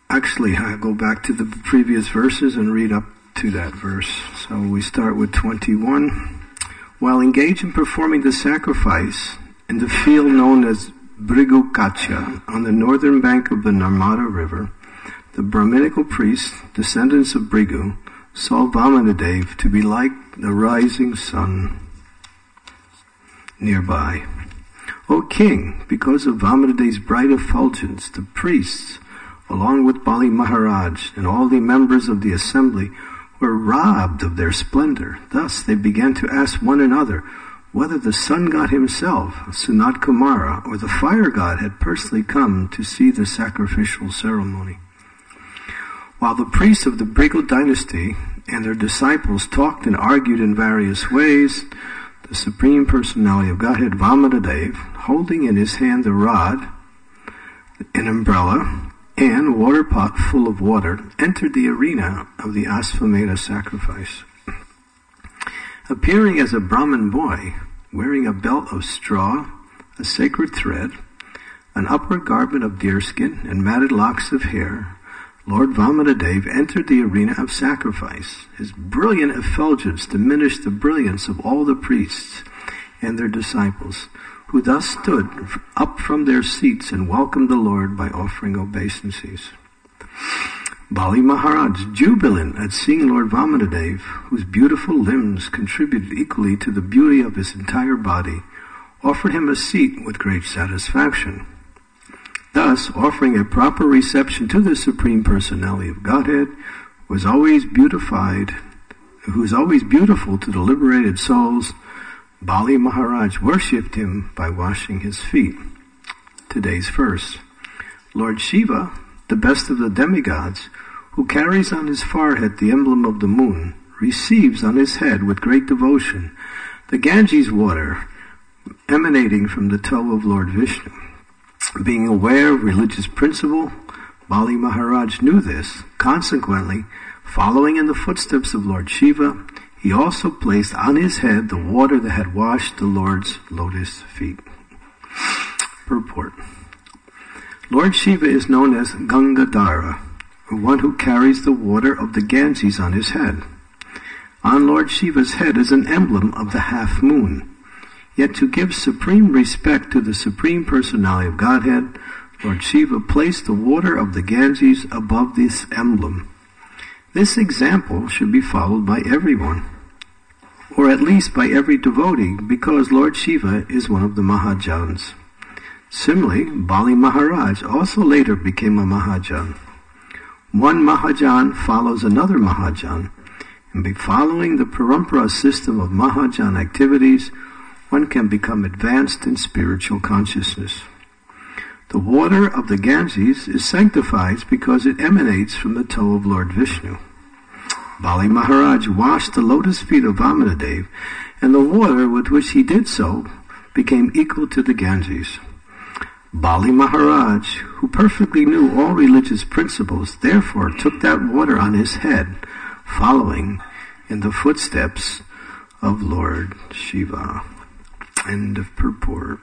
Actually, I go back to the previous verses and read up to that verse. So we start with 21. While engaged in performing the sacrifice in the field known as Bhrigu Kacha on the northern bank of the Narmada River, the Brahminical priests, descendants of Bhrigu, saw Vamanadev to be like the rising sun nearby. O king, because of Vamanadev's bright effulgence, the priests, along with Bali Maharaj and all the members of the assembly, were robbed of their splendor. Thus they began to ask one another whether the sun god himself, Sanat Kumara, or the fire god had personally come to see the sacrificial ceremony. While the priests of the Bhrigu dynasty and their disciples talked and argued in various ways, the Supreme Personality of Godhead, Vamanadev, holding in his hand the rod, an umbrella, and a water pot full of water, entered the arena of the Ashvamedha sacrifice. Appearing as a Brahmin boy, wearing a belt of straw, a sacred thread, an upper garment of deerskin, and matted locks of hair, Lord Vamanadev entered the arena of sacrifice. His brilliant effulgence diminished the brilliance of all the priests and their disciples, who thus stood up from their seats and welcomed the Lord by offering obeisances. Bali Maharaj, jubilant at seeing Lord Vamanadev, whose beautiful limbs contributed equally to the beauty of his entire body, offered him a seat with great satisfaction. Thus, offering a proper reception to the Supreme Personality of Godhead, who is always beautiful to the liberated souls, Bali Maharaj worshipped him by washing his feet. Today's verse. Lord Shiva, the best of the demigods, who carries on his forehead the emblem of the moon, receives on his head with great devotion the Ganges water emanating from the toe of Lord Vishnu. Being aware of religious principle, Bali Maharaj knew this. Consequently, following in the footsteps of Lord Shiva, he also placed on his head the water that had washed the Lord's lotus feet. Purport. Lord Shiva is known as Gangadhara, or one who carries the water of the Ganges on his head. On Lord Shiva's head is an emblem of the half moon. Yet to give supreme respect to the Supreme Personality of Godhead, Lord Shiva placed the water of the Ganges above this emblem. This example should be followed by everyone, or at least by every devotee, because Lord Shiva is one of the Mahajans. Similarly, Bali Maharaj also later became a Mahajan. One Mahajan follows another Mahajan, and by following the Parampara system of Mahajan activities, one can become advanced in spiritual consciousness. The water of the Ganges is sanctified because it emanates from the toe of Lord Vishnu. Bali Maharaj washed the lotus feet of Vamanadev, and the water with which he did so became equal to the Ganges. Bali Maharaj, who perfectly knew all religious principles, therefore took that water on his head, following in the footsteps of Lord Shiva. End of purport.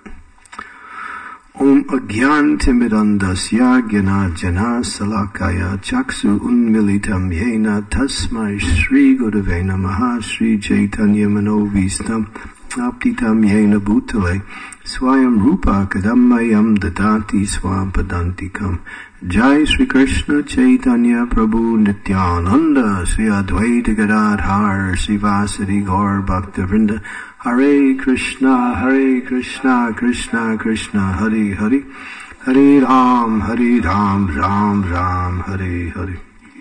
Om Agyan Timidandasya Gyana Jana Salakaya Chaksu Unmilitam Yena Tasmai Shri Gurave Namaha Shri Chaitanya Manovistam Aptitam Yena Bhutale Swayam Rupa Kadammayam Dadati Swam Padantikam. Jai Shri Krishna Chaitanya Prabhu Nityananda Sri Advaita Gadadhar Sivasari Gaur Bhaktivinoda Hare Krishna, Krishna Krishna, Hare Hare, Hare Ram, Ram Ram, Hare Hare.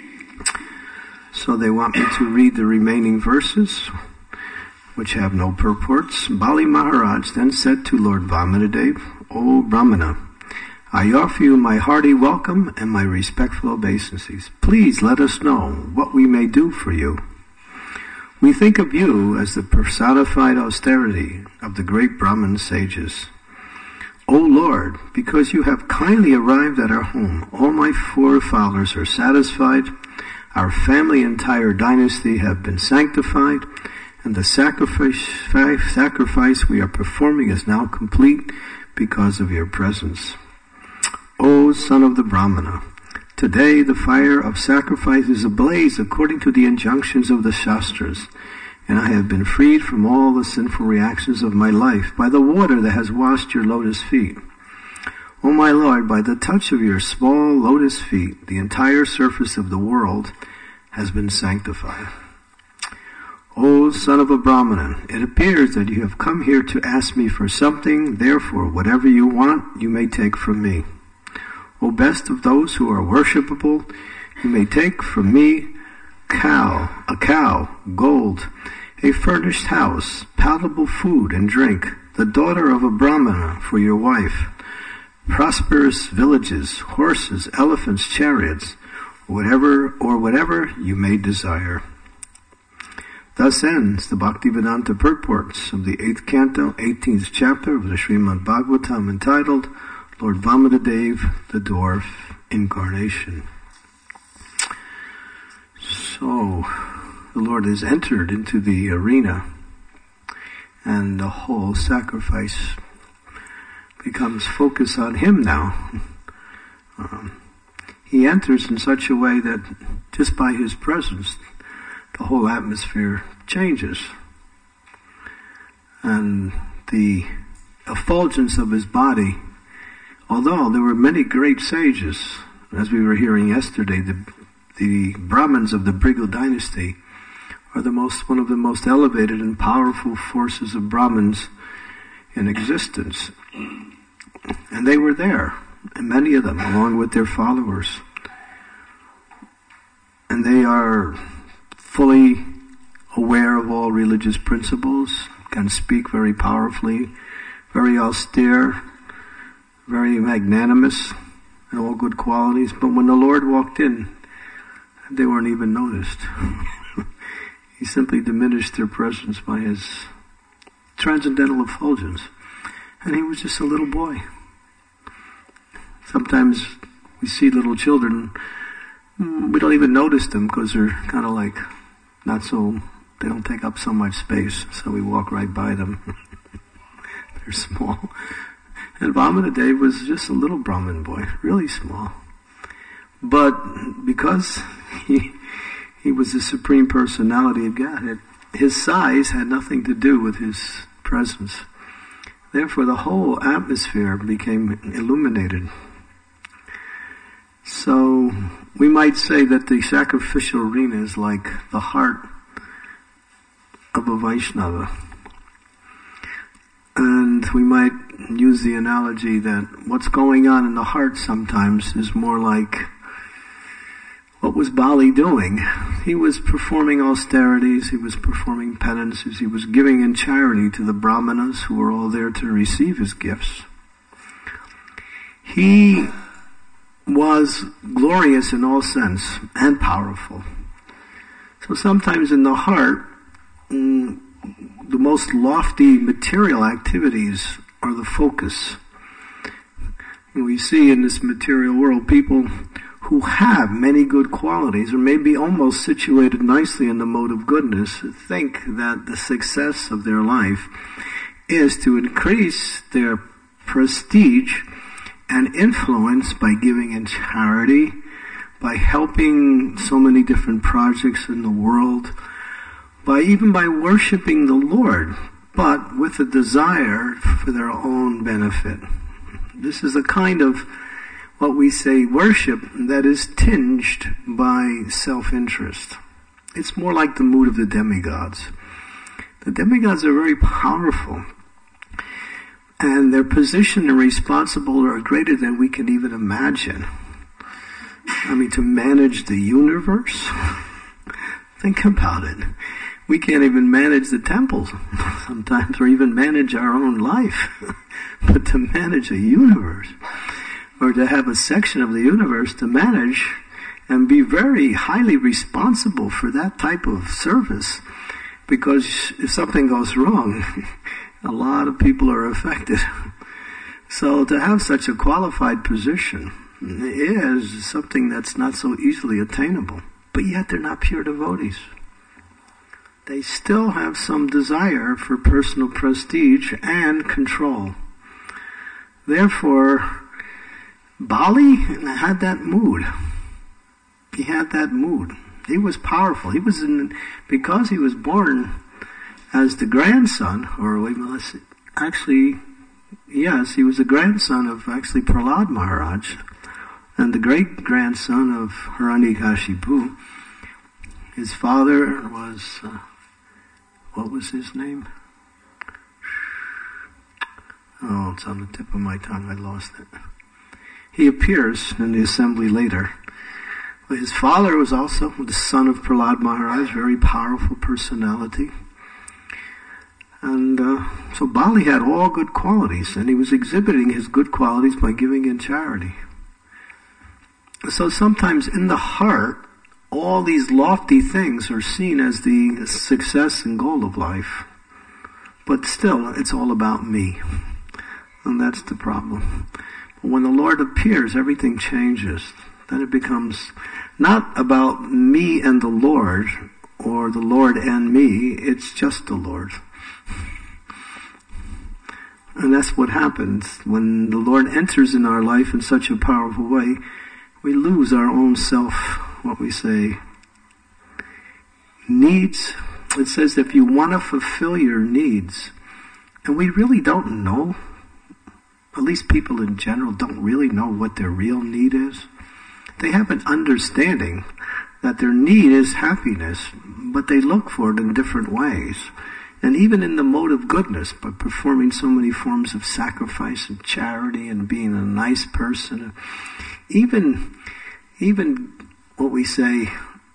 So they want me to read the remaining verses, which have no purports. Bali Maharaj then said to Lord Vamanadev, O Brahmana, I offer you my hearty welcome and my respectful obeisances. Please let us know what we may do for you. We think of you as the personified austerity of the great Brahmin sages. O Lord, because you have kindly arrived at our home, all my forefathers are satisfied, our family and entire dynasty have been sanctified, and the sacrifice we are performing is now complete because of your presence. O son of the Brahmana, Today the fire of sacrifice is ablaze according to the injunctions of the Shastras, and I have been freed from all the sinful reactions of my life by the water that has washed your lotus feet. O my Lord, by the touch of your small lotus feet, the entire surface of the world has been sanctified. O son of a Brahmana, it appears that you have come here to ask me for something, therefore whatever you want, you may take from me. O best of those who are worshipable, you may take from me a cow, gold, a furnished house, palatable food and drink, the daughter of a Brahmana for your wife, prosperous villages, horses, elephants, chariots, whatever you may desire. Thus ends the Bhaktivedanta purports of the 8th canto, 18th chapter of the Srimad Bhagavatam, entitled Lord Vamanadeva, the Dwarf Incarnation. So, the Lord has entered into the arena, and the whole sacrifice becomes focused on Him now. He enters in such a way that just by His presence, the whole atmosphere changes. And the effulgence of His body, although there were many great sages, as we were hearing yesterday, the Brahmins of the Bhrigu dynasty are one of the most elevated and powerful forces of Brahmins in existence. And they were there, and many of them, along with their followers. And they are fully aware of all religious principles, can speak very powerfully, very austere, very magnanimous, and all good qualities. But when the Lord walked in, they weren't even noticed. He simply diminished their presence by His transcendental effulgence. And He was just a little boy. Sometimes we see little children, we don't even notice them because they're kind of like they don't take up so much space, so we walk right by them. They're small. And Vamanadeva was just a little Brahmin boy, really small. But because he was the Supreme Personality of Godhead, His size had nothing to do with His presence. Therefore, the whole atmosphere became illuminated. So, we might say that the sacrificial arena is like the heart of a Vaishnava. And we might use the analogy that what's going on in the heart sometimes is more like what was Bali doing? He was performing austerities, he was performing penances, he was giving in charity to the Brahmanas who were all there to receive his gifts. He was glorious in all sense and powerful. So sometimes in the heart, the most lofty material activities are the focus. And we see in this material world people who have many good qualities, or maybe almost situated nicely in the mode of goodness, think that the success of their life is to increase their prestige and influence by giving in charity, by helping so many different projects in the world, even by worshiping the Lord, but with a desire for their own benefit. This is a kind of what we say worship that is tinged by self-interest. It's more like the mood of the demigods. The demigods are very powerful, and their position and responsibility are greater than we can even imagine. I mean, to manage the universe? Think about it. We can't even manage the temples sometimes, or even manage our own life. But to manage a universe, or to have a section of the universe to manage and be very highly responsible for that type of service, because if something goes wrong, a lot of people are affected. So to have such a qualified position is something that's not so easily attainable. But yet they're not pure devotees. They still have some desire for personal prestige and control. Therefore, Bali had that mood. He had that mood. He was powerful. Because he was born as the grandson, yes, he was the grandson of actually Prahlad Maharaj, and the great-grandson of Hiranyakashipu. His father was, what was his name? Oh, it's on the tip of my tongue. I lost it. He appears in the assembly later. But his father was also the son of Prahlad Maharaj, very powerful personality. And so Bali had all good qualities, and he was exhibiting his good qualities by giving in charity. So sometimes in the heart, all these lofty things are seen as the success and goal of life. But still, it's all about me. And that's the problem. But when the Lord appears, everything changes. Then it becomes not about me and the Lord, or the Lord and me, it's just the Lord. And that's what happens. When the Lord enters in our life in such a powerful way, we lose our own self, what we say, needs. It says if you want to fulfill your needs, and we really don't know, at least people in general don't really know what their real need is. They have an understanding that their need is happiness, but they look for it in different ways. And even in the mode of goodness, by performing so many forms of sacrifice and charity and being a nice person, even what we say,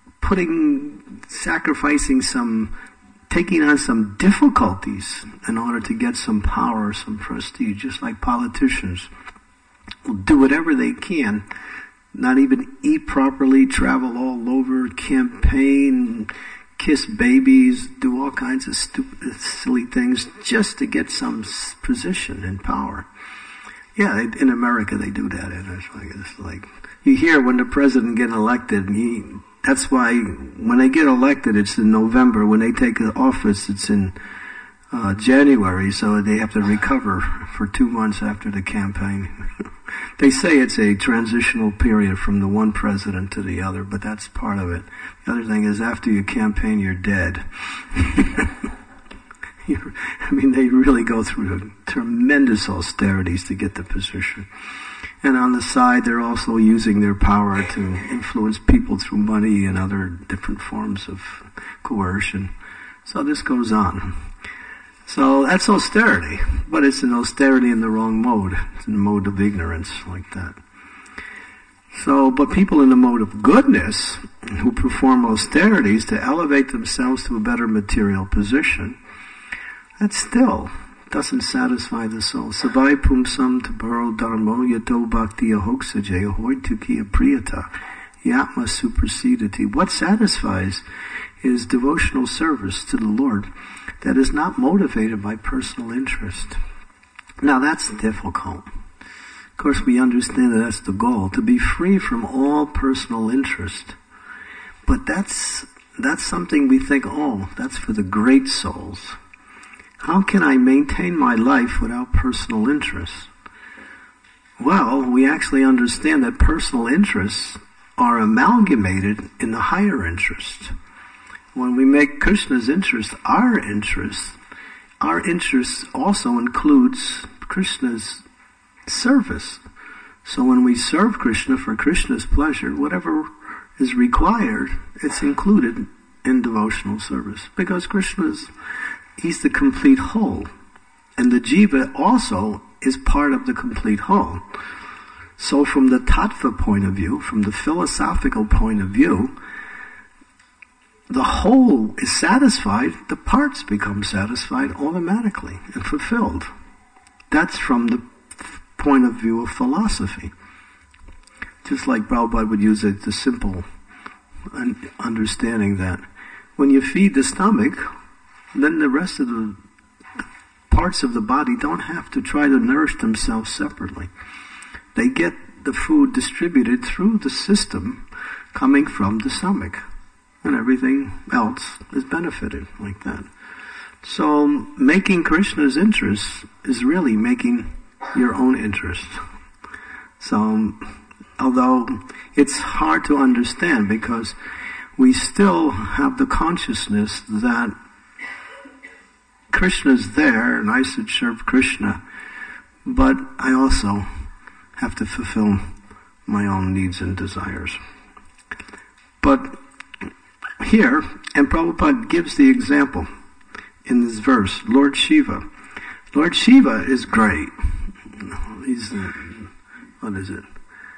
taking on some difficulties in order to get some power, some prestige, just like politicians will do whatever they can, not even eat properly, travel all over, campaign, kiss babies, do all kinds of stupid, silly things just to get some position and power. Yeah, in America they do that. It's like you hear when the president gets elected, that's why when they get elected, it's in November. When they take office, it's in January, so they have to recover for 2 months after the campaign. They say it's a transitional period from the one president to the other, but that's part of it. The other thing is after you campaign, you're dead. They really go through tremendous austerities to get the position. And on the side, they're also using their power to influence people through money and other different forms of coercion. So this goes on. So that's austerity, but it's an austerity in the wrong mode. It's in the mode of ignorance, like that. So, but people in the mode of goodness, who perform austerities to elevate themselves to a better material position, that still doesn't satisfy the soul. Savai pumsam tabaro dharmo yato bhakti ahoksaje hoituki apriyata yatma supersediti. What satisfies is devotional service to the Lord that is not motivated by personal interest. Now that's difficult. Of course we understand that that's the goal, to be free from all personal interest. But that's something we think, that's for the great souls. How can I maintain my life without personal interest? Well, we actually understand that personal interests are amalgamated in the higher interest. When we make Krishna's interest our interest also includes Krishna's service. So when we serve Krishna for Krishna's pleasure, whatever is required, it's included in devotional service. Because He's the complete whole. And the jiva also is part of the complete whole. So from the tattva point of view, from the philosophical point of view, the whole is satisfied, the parts become satisfied automatically and fulfilled. That's from the point of view of philosophy. Just like Prabhupada would use the simple understanding that when you feed the stomach, then the rest of the parts of the body don't have to try to nourish themselves separately. They get the food distributed through the system coming from the stomach. And everything else is benefited like that. So making Krishna's interest is really making your own interest. So although it's hard to understand because we still have the consciousness that Krishna's there and I should serve Krishna, but I also have to fulfill my own needs and desires. But here, and Prabhupada gives the example in this verse, Lord Shiva. Lord Shiva is great. He's the, what is it?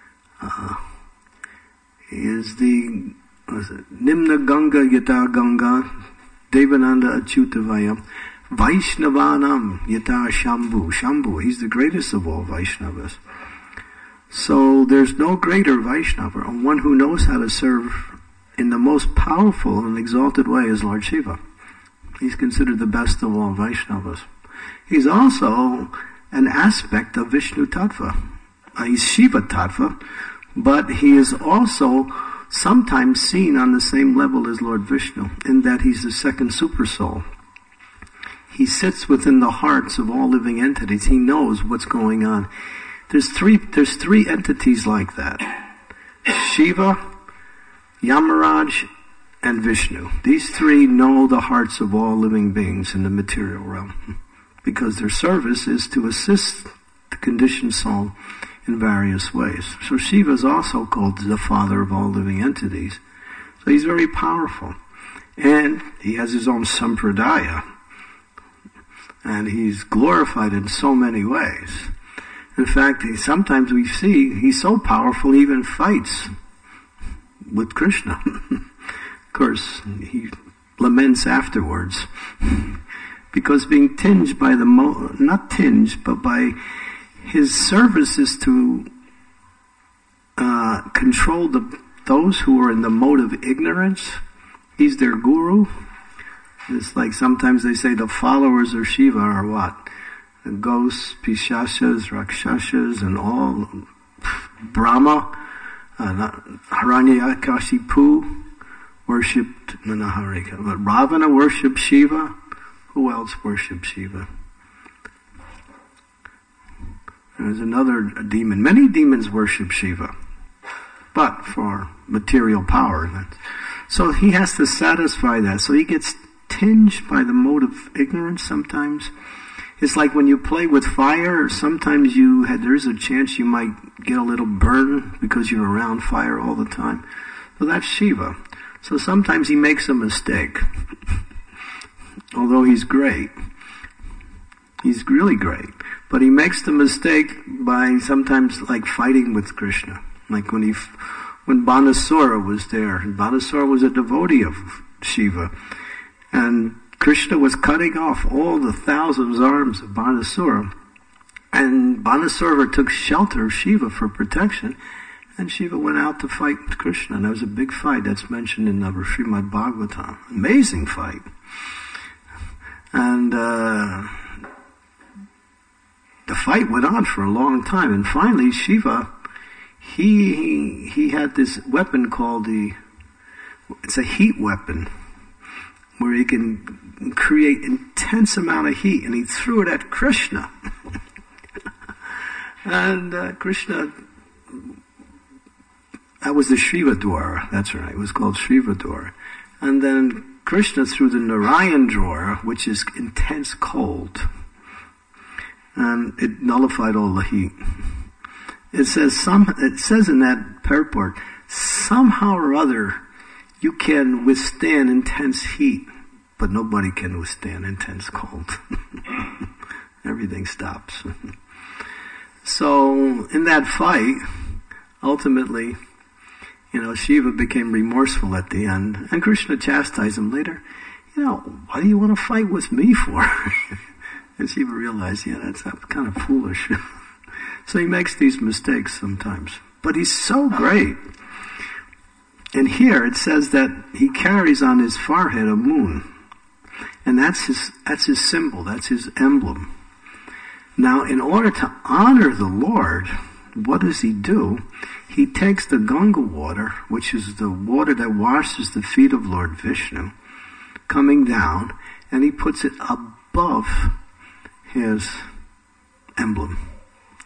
He is the, what is it? Nimna Ganga Yata Ganga Devananda Achyutavayam Vaishnavanam Yata Shambhu. Shambhu, he's the greatest of all Vaishnavas. So there's no greater Vaishnava, or one who knows how to serve in the most powerful and exalted way is Lord Shiva. He's considered the best of all Vaishnavas. He's also an aspect of Vishnu Tattva. He's Shiva Tattva, but he is also sometimes seen on the same level as Lord Vishnu, in that he's the second super soul. He sits within the hearts of all living entities. He knows what's going on. There's three entities like that. Shiva, Yamaraj, and Vishnu. These three know the hearts of all living beings in the material realm, because their service is to assist the conditioned soul in various ways. So Shiva is also called the father of all living entities. So he's very powerful. And he has his own sampradaya. And he's glorified in so many ways. In fact, sometimes we see he's so powerful he even fights with Krishna. Of course, he laments afterwards. Because being tinged by not tinged, but by his services to control those who are in the mode of ignorance. He's their guru. It's like sometimes they say the followers of Shiva are what? The ghosts, Pishashas, Rakshashas, and all. Brahma, Hiranyakashipu worshipped Manaharika. But Ravana worshipped Shiva. Who else worshipped Shiva? There's another demon. Many demons worship Shiva, but for material power. So he has to satisfy that. So he gets tinged by the mode of ignorance sometimes. It's like when you play with fire, sometimes there's a chance you might get a little burn because you're around fire all the time. So that's Shiva. So sometimes he makes a mistake. Although he's great. He's really great. But he makes the mistake by sometimes like fighting with Krishna. Like when Banasura was there. Banasura was a devotee of Shiva. And Krishna was cutting off all the 1,000 arms of Banasura. And Banasura took shelter of Shiva for protection. And Shiva went out to fight Krishna. And there was a big fight that's mentioned in the Srimad Bhagavatam. Amazing fight. And the fight went on for a long time. And finally Shiva, he had this weapon called it's a heat weapon, where he can create intense amount of heat, and he threw it at Krishna. And Krishna, that was the Shrivadwara, that's right, it was called Shrivadwara. And then Krishna threw the Narayan Dwara, which is intense cold. And it nullified all the heat. It says in that purport, somehow or other, you can withstand intense heat, but nobody can withstand intense cold. Everything stops. So, in that fight, ultimately, Shiva became remorseful at the end, and Krishna chastised him later. What do you want to fight with me for? And Shiva realized, that's kind of foolish. So he makes these mistakes sometimes. But he's so great. And here it says that he carries on his forehead a moon. And that's his symbol, that's his emblem. Now, in order to honor the Lord, what does he do? He takes the Ganga water, which is the water that washes the feet of Lord Vishnu, coming down, and he puts it above his emblem.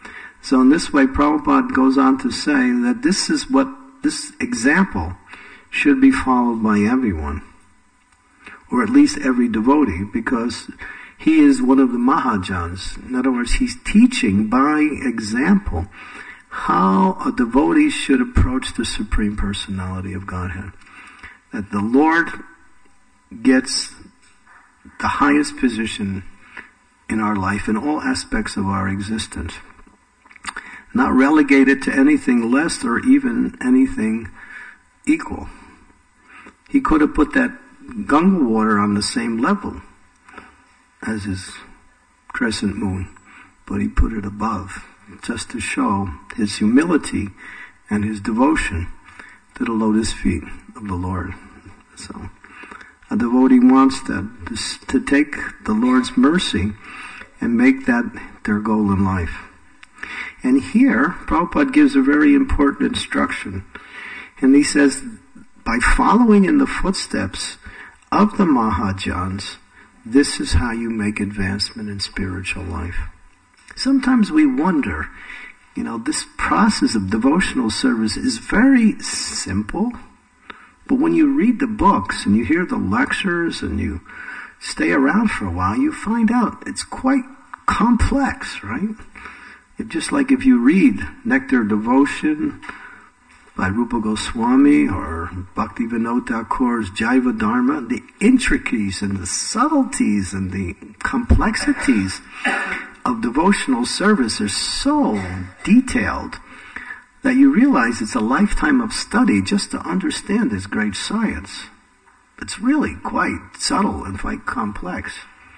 So in this way, Prabhupada goes on to say that this example should be followed by everyone, or at least every devotee, because he is one of the Mahajans. In other words, he's teaching by example how a devotee should approach the Supreme Personality of Godhead. That the Lord gets the highest position in our life, in all aspects of our existence. Not relegated to anything less or even anything equal. He could have put that Ganga water on the same level as his crescent moon, but he put it above, just to show his humility and his devotion to the lotus feet of the Lord. So, a devotee wants that, to take the Lord's mercy and make that their goal in life. And here, Prabhupada gives a very important instruction. And he says, by following in the footsteps of the Mahajans, this is how you make advancement in spiritual life. Sometimes we wonder, this process of devotional service is very simple, but when you read the books and you hear the lectures and you stay around for a while, you find out it's quite complex, right? Just like if you read Nectar Devotion by Rupa Goswami or Bhaktivinoda Thakur's Jaiva Dharma, the intricacies and the subtleties and the complexities of devotional service are so detailed that you realize it's a lifetime of study just to understand this great science. It's really quite subtle and quite complex.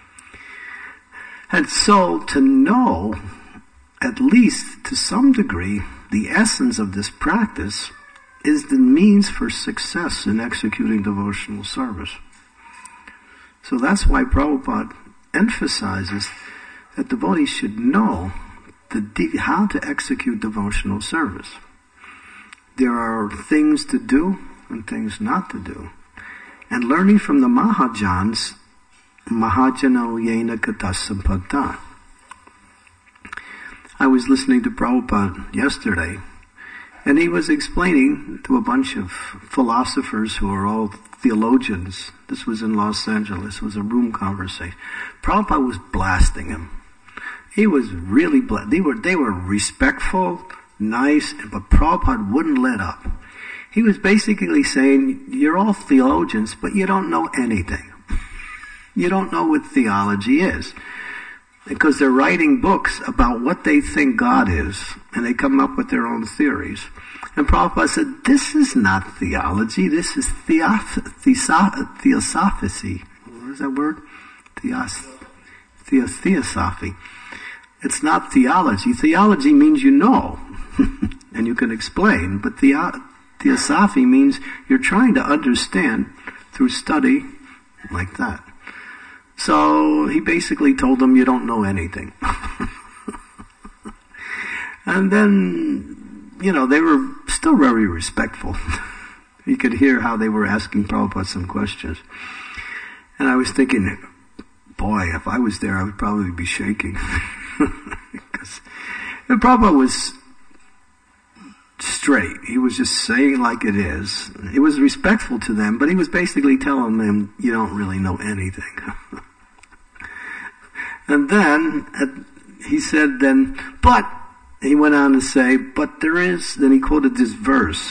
And so to know, at least to some degree, the essence of this practice is the means for success in executing devotional service. So that's why Prabhupada emphasizes that devotees should know how to execute devotional service. There are things to do and things not to do. And learning from the Mahajans, Mahajano Yena Katasampata. I was listening to Prabhupada yesterday, and he was explaining to a bunch of philosophers who are all theologians. This was in Los Angeles. It was a room conversation. Prabhupada was blasting him. He was really they were respectful, nice, but Prabhupada wouldn't let up. He was basically saying, you're all theologians, but you don't know anything. You don't know what theology is. Because they're writing books about what they think God is, and they come up with their own theories. And Prabhupada said, this is not theology, this is theosophy. What is that word? Theosophy. It's not theology. Theology means you know, and you can explain, but theosophy means you're trying to understand through study like that. So he basically told them, you don't know anything. And then, they were still very respectful. You could hear how they were asking Prabhupada some questions. And I was thinking, boy, if I was there, I would probably be shaking. Because Prabhupada was straight. He was just saying like it is. He was respectful to them, but he was basically telling them, you don't really know anything. And then he said, but he went on to say, but there is, then he quoted this verse,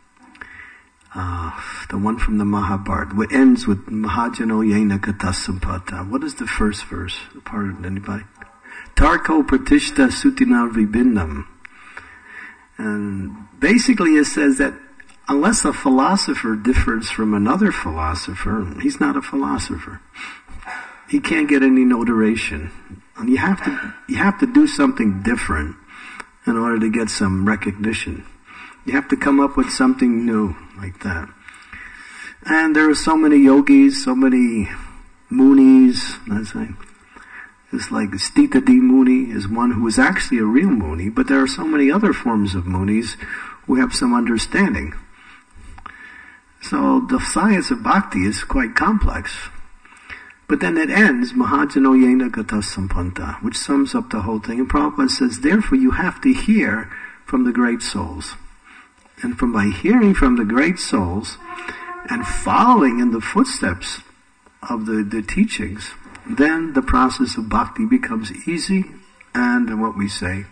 the one from the Mahabharata, which ends with Mahajano Yena Katasampata. What is the first verse? Pardon anybody? Tarko Pratishta Sutina Vibindam. And basically it says that unless a philosopher differs from another philosopher, he's not a philosopher. He can't get any notoriation. And you have to do something different in order to get some recognition. You have to come up with something new like that. And there are so many yogis, so many munis. It's like Stita D. Muni is one who is actually a real Muni, but there are so many other forms of Munis who have some understanding. So the science of bhakti is quite complex. But then it ends, Mahajano Yena Gata Sampanta, which sums up the whole thing. And Prabhupada says, therefore you have to hear from the great souls. And by hearing from the great souls and following in the footsteps of the teachings, then the process of bhakti becomes easy and what we say,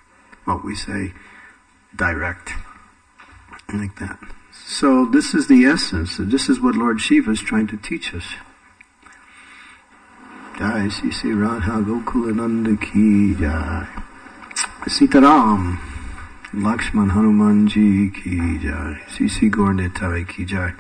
direct. Like that. So this is the essence. This is what Lord Shiva is trying to teach us. Jai Sri Radha Gokulananda ki Jai. Sitaram Lakshman Hanumanji ki Jai. Sri Gaur Nitai ki Jai.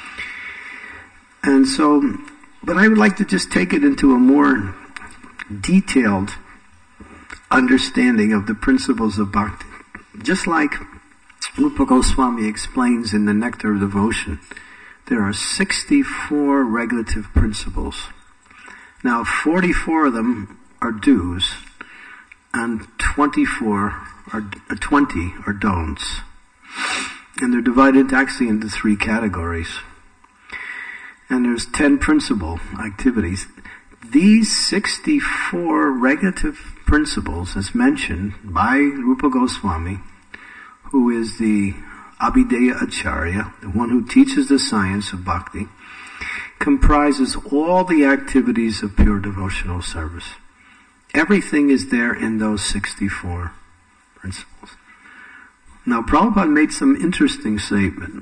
And so, but I would like to just take it into a more detailed understanding of the principles of bhakti. Just like Rupa Goswami explains in the Nectar of Devotion, there are 64 regulative principles. Now, 44 of them are do's, and 20 are don'ts. And they're divided actually into 3 categories. And there's 10 principal activities. These 64 regulative principles, as mentioned by Rupa Goswami, who is the Abhideya Acharya, the one who teaches the science of bhakti, comprises all the activities of pure devotional service. Everything is there in those 64 principles. Now, Prabhupada made some interesting statement.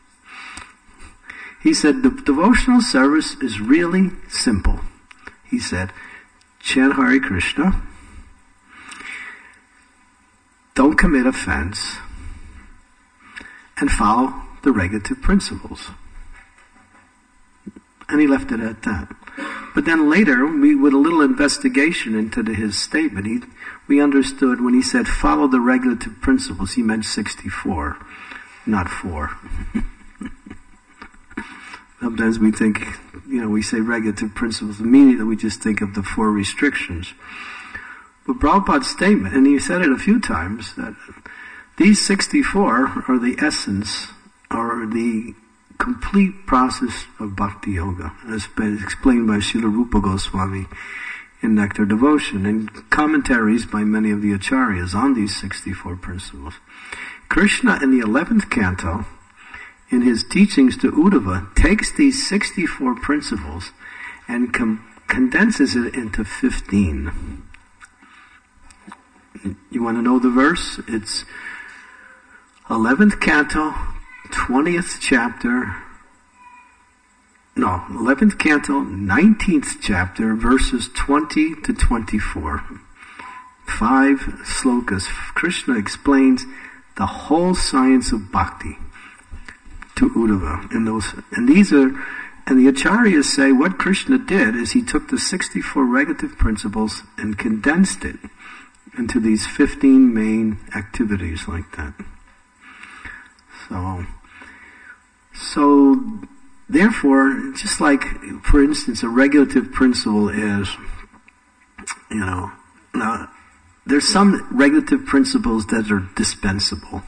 He said, the devotional service is really simple. He said, chant Hare Krishna, don't commit offense, and follow the regulative principles. And he left it at that. But then later, with a little investigation into his statement, we understood when he said follow the regulative principles, he meant 64, not 4. Sometimes we think, we say regulative principles, immediately we just think of the 4 restrictions. But Prabhupada's statement, and he said it a few times, that these 64 are the essence, or the complete process of bhakti yoga, as been explained by Srila Rupa Goswami in Nectar Devotion, and commentaries by many of the acharyas on these 64 principles. Krishna in the 11th canto, in his teachings to Uddhava, takes these 64 principles and condenses it into 15. You want to know the verse? It's 11th canto, 20th chapter, 11th canto, 19th chapter, verses 20 to 24. 5 slokas. Krishna explains the whole science of bhakti to Uddhava. And the acharyas say what Krishna did is he took the 64 regulative principles and condensed it into these 15 main activities like that. So therefore, just like, for instance, a regulative principle is, now, there's some regulative principles that are dispensable.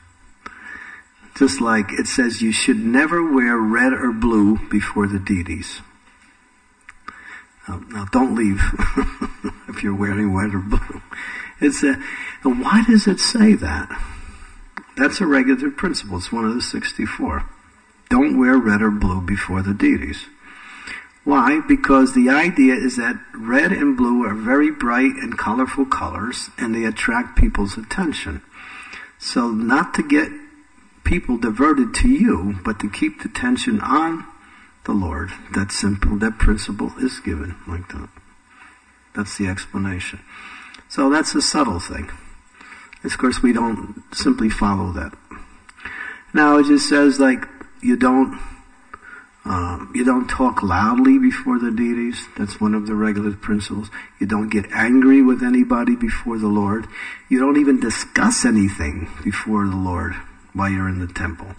Just like it says you should never wear red or blue before the deities. Now don't leave if you're wearing red or blue. Why does it say that? That's a regulative principle. It's one of the 64. Don't wear red or blue before the deities. Why? Because the idea is that red and blue are very bright and colorful colors, and they attract people's attention. So not to get people diverted to you, but to keep the attention on the Lord. That principle is given like that. That's the explanation. So that's a subtle thing. Of course, we don't simply follow that. Now it just says like you don't talk loudly before the deities. That's one of the regular principles. You don't get angry with anybody before the Lord. You don't even discuss anything before the Lord while you're in the temple.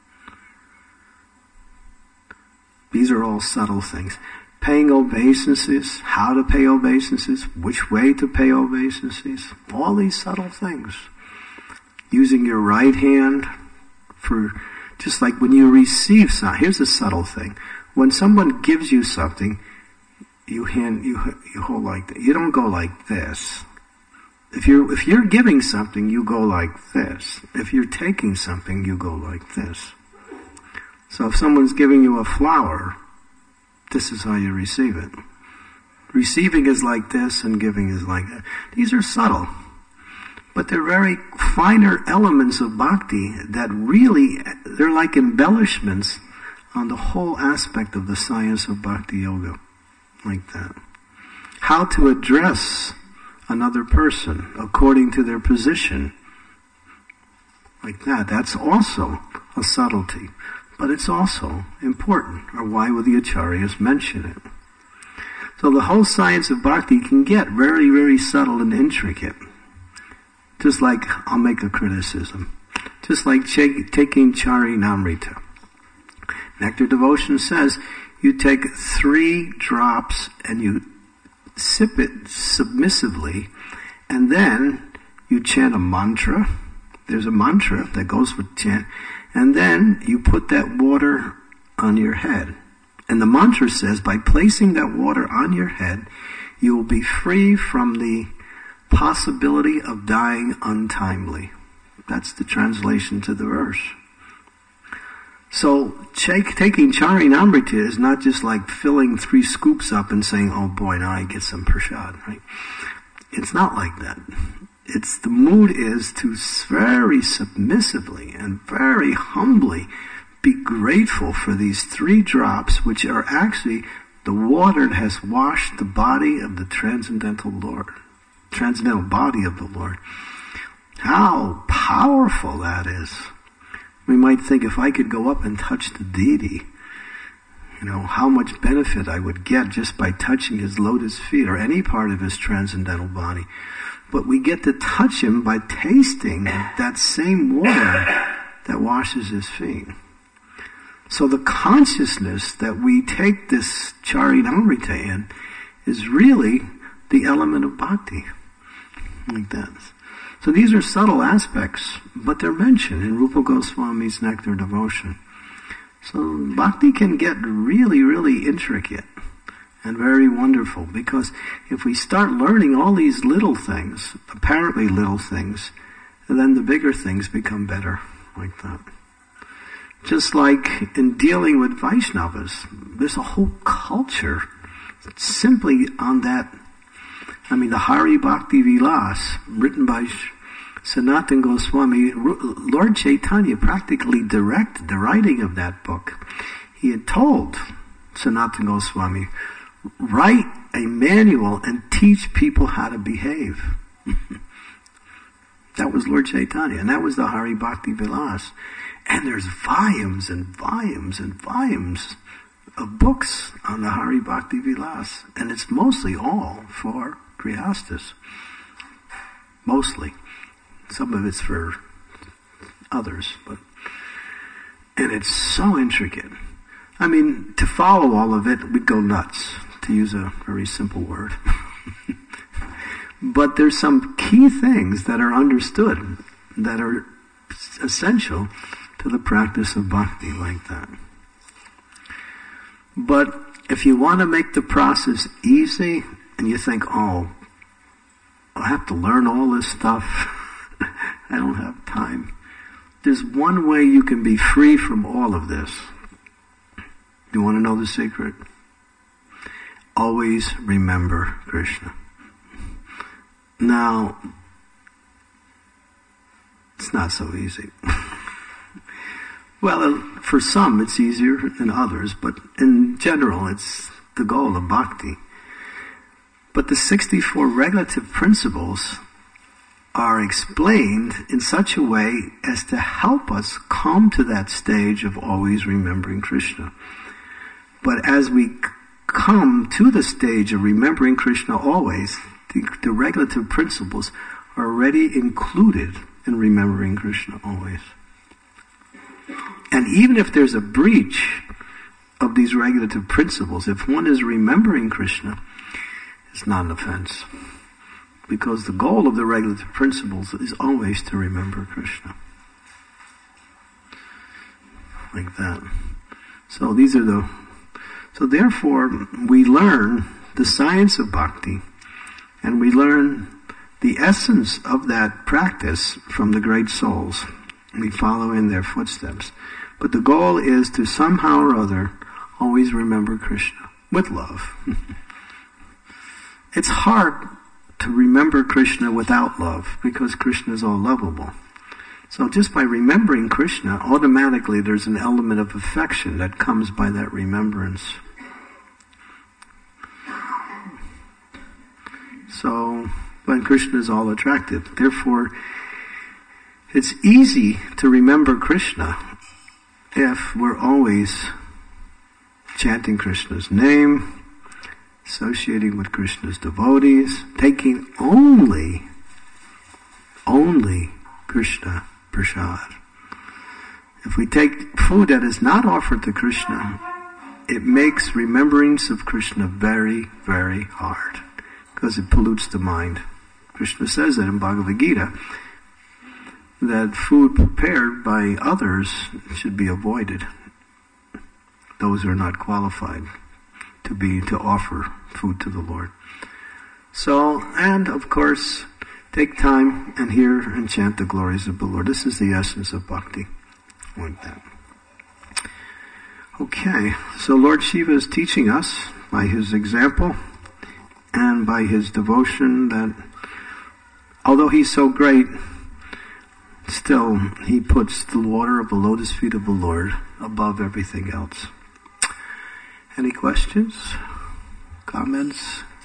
These are all subtle things. Paying obeisances, how to pay obeisances, which way to pay obeisances, all these subtle things. Using your right hand for, just like when you receive something. Here's a subtle thing. When someone gives you something, you hold like that. You don't go like this. If you're giving something, you go like this. If you're taking something, you go like this. So if someone's giving you a flower, this is how you receive it. Receiving is like this and giving is like that. These are subtle, but they're very finer elements of bhakti that really, they're like embellishments on the whole aspect of the science of bhakti yoga. Like that. How to address another person according to their position. Like that. That's also a subtlety. But it's also important, or why would the acharyas mention it? So the whole science of bhakti can get very, very subtle and intricate. Just like, I'll make a criticism, just like taking Charinamrita. Nectar Devotion says, you take 3 drops and you sip it submissively, and then you chant a mantra. There's a mantra that goes with chant, and then you put that water on your head. And the mantra says, by placing that water on your head, you will be free from the possibility of dying untimely. That's the translation to the verse. So, taking Charinamrita is not just like filling 3 scoops up and saying, oh boy, now I get some prasad, right? It's not like that. The mood is to very submissively and very humbly be grateful for these 3 drops, which are actually the water that has washed the body of the transcendental body of the Lord. How powerful that is. We might think, if I could go up and touch the deity, how much benefit I would get just by touching his lotus feet or any part of his transcendental body. But we get to touch him by tasting that same water that washes his feet. So the consciousness that we take this Charinamrita in is really the element of bhakti. Like that. So these are subtle aspects, but they're mentioned in Rupa Goswami's Nectar Devotion. So bhakti can get really, really intricate and very wonderful, because if we start learning all these little things, apparently little things, then the bigger things become better, like that. Just like in dealing with Vaishnavas, there's a whole culture simply on that. The Hari Bhakti Vilas, written by Sanatana Goswami, Lord Chaitanya practically directed the writing of that book. He had told Sanatana Goswami, write a manual and teach people how to behave. That was Lord Chaitanya, and that was the Hari Bhakti Vilas. And there's volumes and volumes and volumes of books on the Hari Bhakti Vilas, and it's mostly all for Grihastas. Mostly. Some of it's for others, and it's so intricate. To follow all of it, we'd go nuts, to use a very simple word. But there's some key things that are understood, that are essential to the practice of bhakti, like that. But if you want to make the process easy, and you think, oh, I have to learn all this stuff, I don't have time. There's one way you can be free from all of this. You want to know the secret? Always remember Krishna. Now, it's not so easy. Well, for some it's easier than others, but in general it's the goal of bhakti. But the 64 regulative principles are explained in such a way as to help us come to that stage of always remembering Krishna. But as we come to the stage of remembering Krishna always, the regulative principles are already included in remembering Krishna always. And even if there's a breach of these regulative principles, if one is remembering Krishna, it's not an offense. Because the goal of the regulative principles is always to remember Krishna. Like that. So therefore we learn the science of bhakti, and we learn the essence of that practice from the great souls. We follow in their footsteps. But the goal is to somehow or other always remember Krishna with love. It's hard to remember Krishna without love, because Krishna is all lovable. So just by remembering Krishna, automatically there's an element of affection that comes by that remembrance. So, when Krishna is all attractive. Therefore, it's easy to remember Krishna if we're always chanting Krishna's name, associating with Krishna's devotees, taking only Krishna prasad. If we take food that is not offered to Krishna, it makes remembrance of Krishna very, very hard, because it pollutes the mind. Krishna says that in Bhagavad Gita, that food prepared by others should be avoided. Those who are not qualified to offer food to the Lord. So, and of course, take time and hear and chant the glories of the Lord. This is the essence of bhakti. Like that. Okay, so Lord Shiva is teaching us by his example and by his devotion that although he's so great, still he puts the water of the lotus feet of the Lord above everything else. Any questions? Comments?